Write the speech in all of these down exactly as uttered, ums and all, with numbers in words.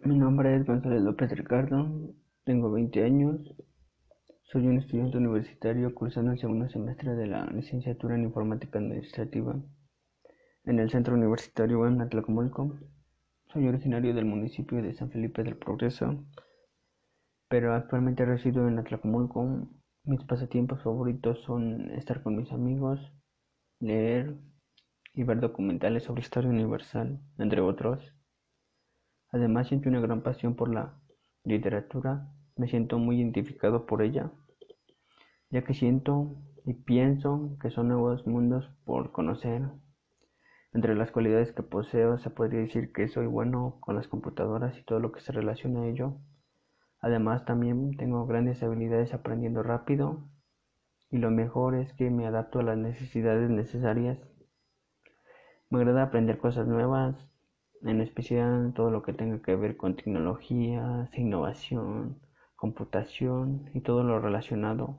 Mi nombre es Gonzalo López Ricardo, tengo veinte años, soy un estudiante universitario cursando el segundo semestre de la licenciatura en Informática Administrativa en el Centro Universitario en Atlacomulco. Soy originario del municipio de San Felipe del Progreso, pero actualmente resido en Atlacomulco. Mis pasatiempos favoritos son estar con mis amigos, leer y ver documentales sobre historia universal, entre otros. Además, siento una gran pasión por la literatura, me siento muy identificado por ella, ya que siento y pienso que son nuevos mundos por conocer. Entre las cualidades que poseo, se podría decir que soy bueno con las computadoras y todo lo que se relaciona a ello. Además, también tengo grandes habilidades aprendiendo rápido, y lo mejor es que me adapto a las necesidades necesarias. Me agrada aprender cosas nuevas, en especial todo lo que tenga que ver con tecnologías, innovación, computación y todo lo relacionado.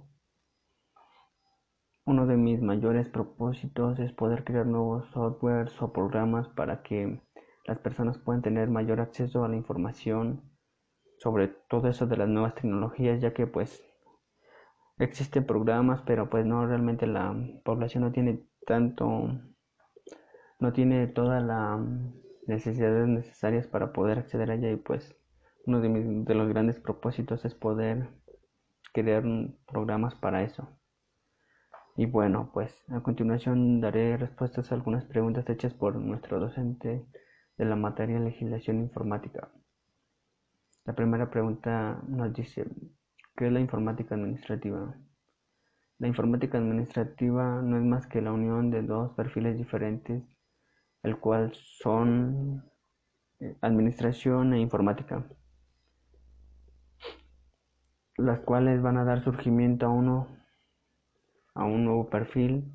Uno de mis mayores propósitos es poder crear nuevos softwares o programas para que las personas puedan tener mayor acceso a la información sobre todo eso de las nuevas tecnologías, ya que pues existen programas, pero pues no, realmente la población no tiene tanto, no tiene todas las necesidades necesarias para poder acceder a ella, y pues uno de, mis, de los grandes propósitos es poder crear programas para eso. Y bueno, pues a continuación daré respuestas a algunas preguntas hechas por nuestro docente de la materia Legislación Informática. La primera pregunta nos dice: ¿qué es la informática administrativa? La informática administrativa no es más que la unión de dos perfiles diferentes, el cual son administración e informática, las cuales van a dar surgimiento a uno a un nuevo perfil,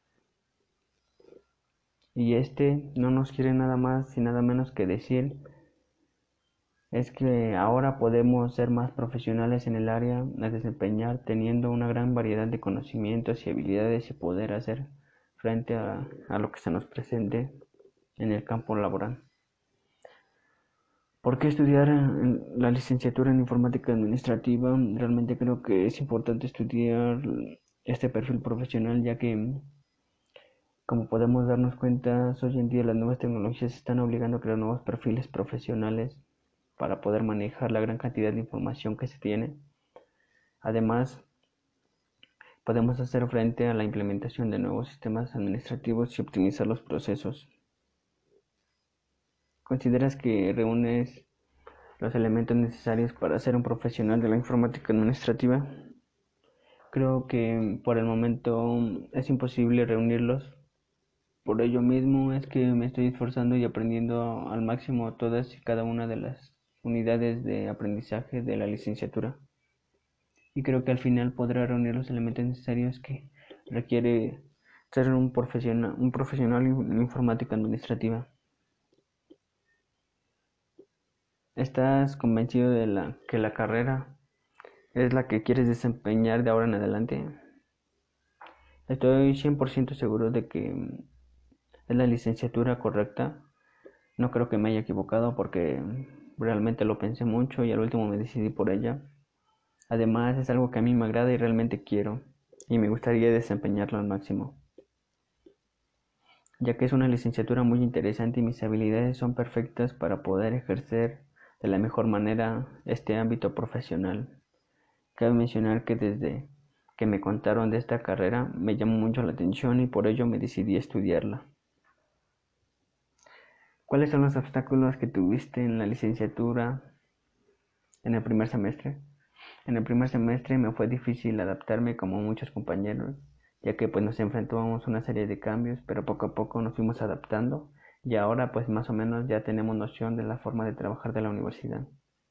y este no nos quiere nada más y nada menos que decir es que ahora podemos ser más profesionales en el área a desempeñar, teniendo una gran variedad de conocimientos y habilidades y poder hacer frente a, a lo que se nos presente en el campo laboral. ¿Por qué estudiar la licenciatura en informática administrativa? Realmente creo que es importante estudiar este perfil profesional, ya que, como podemos darnos cuenta, hoy en día las nuevas tecnologías están obligando a crear nuevos perfiles profesionales para poder manejar la gran cantidad de información que se tiene. Además, podemos hacer frente a la implementación de nuevos sistemas administrativos y optimizar los procesos. ¿Consideras que reúnes los elementos necesarios para ser un profesional de la informática administrativa? Creo que por el momento es imposible reunirlos. Por ello mismo es que me estoy esforzando y aprendiendo al máximo todas y cada una de las unidades de aprendizaje de la licenciatura. Y creo que al final podrá reunir los elementos necesarios que requiere ser un profesional, un profesional en informática administrativa. ¿Estás convencido de la, que la carrera es la que quieres desempeñar de ahora en adelante? Estoy cien por ciento seguro de que es la licenciatura correcta. No creo que me haya equivocado, porque realmente lo pensé mucho y al último me decidí por ella. Además, es algo que a mí me agrada y realmente quiero, y me gustaría desempeñarlo al máximo, ya que es una licenciatura muy interesante y mis habilidades son perfectas para poder ejercer de la mejor manera este ámbito profesional. Cabe mencionar que desde que me contaron de esta carrera me llamó mucho la atención y por ello me decidí a estudiarla. ¿Cuáles son los obstáculos que tuviste en la licenciatura en el primer semestre? En el primer semestre me fue difícil adaptarme como muchos compañeros, ya que pues nos enfrentábamos a una serie de cambios, pero poco a poco nos fuimos adaptando y ahora pues más o menos ya tenemos noción de la forma de trabajar de la universidad.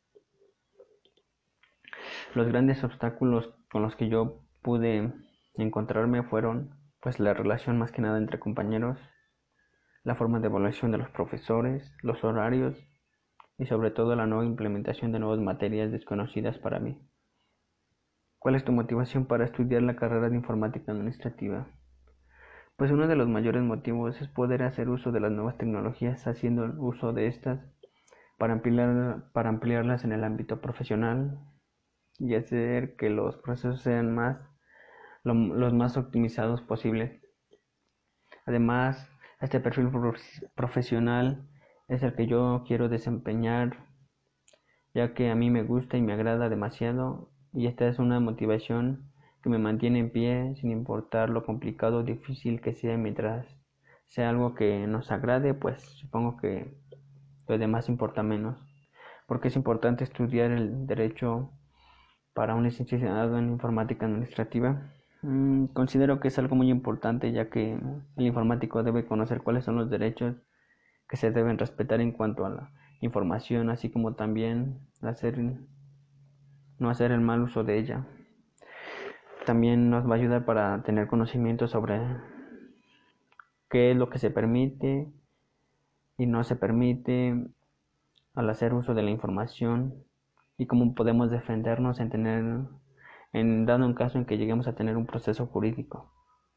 Los grandes obstáculos con los que yo pude encontrarme fueron pues la relación más que nada entre compañeros, la forma de evaluación de los profesores, los horarios y sobre todo la nueva implementación de nuevas materias desconocidas para mí. ¿Cuál es tu motivación para estudiar la carrera de informática administrativa? Pues uno de los mayores motivos es poder hacer uso de las nuevas tecnologías, haciendo uso de estas para ampliar, para ampliarlas en el ámbito profesional y hacer que los procesos sean más, lo, los más optimizados posibles. Además, este perfil profesional es el que yo quiero desempeñar, ya que a mí me gusta y me agrada demasiado, y esta es una motivación que me mantiene en pie sin importar lo complicado o difícil que sea. Mientras sea algo que nos agrade, pues supongo que lo demás importa menos. Porque es importante estudiar el derecho para un licenciado en informática administrativa. Mm, considero que es algo muy importante, ya que el informático debe conocer cuáles son los derechos que se deben respetar en cuanto a la información, así como también hacer, no hacer el mal uso de ella. También nos va a ayudar para tener conocimiento sobre qué es lo que se permite y no se permite al hacer uso de la información, y cómo podemos defendernos en tener, en dado un caso en que lleguemos a tener un proceso jurídico.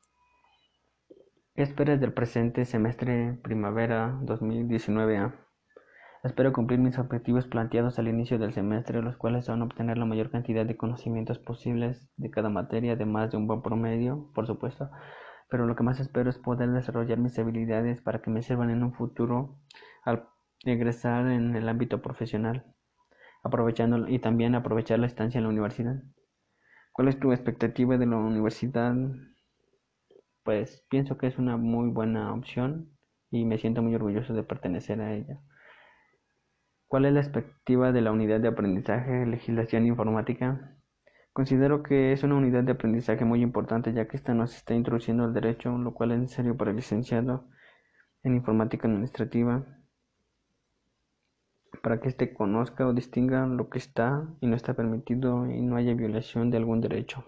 ¿Qué esperas del presente semestre primavera dos mil diecinueve A? Espero cumplir mis objetivos planteados al inicio del semestre, los cuales son obtener la mayor cantidad de conocimientos posibles de cada materia, además de un buen promedio, por supuesto, pero lo que más espero es poder desarrollar mis habilidades para que me sirvan en un futuro al egresar en el ámbito profesional, aprovechando y también aprovechar la estancia en la universidad. ¿Cuál es tu expectativa de la universidad? Pues pienso que es una muy buena opción y me siento muy orgulloso de pertenecer a ella. ¿Cuál es la expectativa de la unidad de aprendizaje legislación informática? Considero que es una unidad de aprendizaje muy importante, ya que esta nos está introduciendo al derecho, lo cual es necesario para el licenciado en informática administrativa, para que éste conozca o distinga lo que está y no está permitido y no haya violación de algún derecho.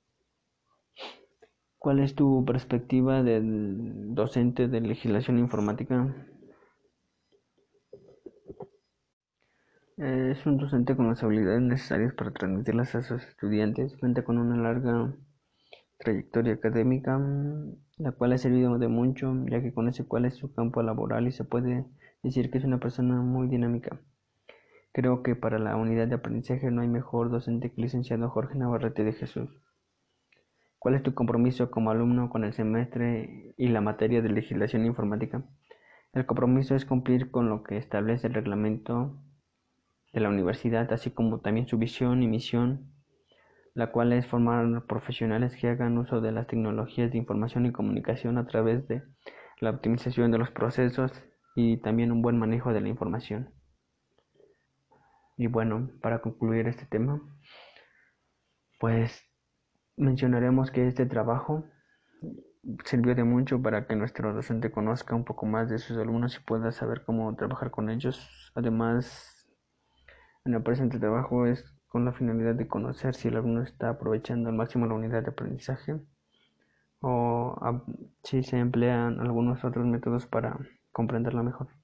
¿Cuál es tu perspectiva del docente de legislación informática? Es un docente con las habilidades necesarias para transmitirlas a sus estudiantes. Cuenta con una larga trayectoria académica, la cual ha servido de mucho, ya que conoce cuál es su campo laboral y se puede decir que es una persona muy dinámica. Creo que para la unidad de aprendizaje no hay mejor docente que el licenciado Jorge Navarrete de Jesús. ¿Cuál es tu compromiso como alumno con el semestre y la materia de legislación informática? El compromiso es cumplir con lo que establece el reglamento de la universidad, así como también su visión y misión, la cual es formar profesionales que hagan uso de las tecnologías de información y comunicación a través de la optimización de los procesos y también un buen manejo de la información. Y bueno, para concluir este tema, pues mencionaremos que este trabajo sirvió de mucho para que nuestro docente conozca un poco más de sus alumnos y pueda saber cómo trabajar con ellos. Además, en el presente trabajo es con la finalidad de conocer si el alumno está aprovechando al máximo la unidad de aprendizaje o a, si se emplean algunos otros métodos para comprenderla mejor.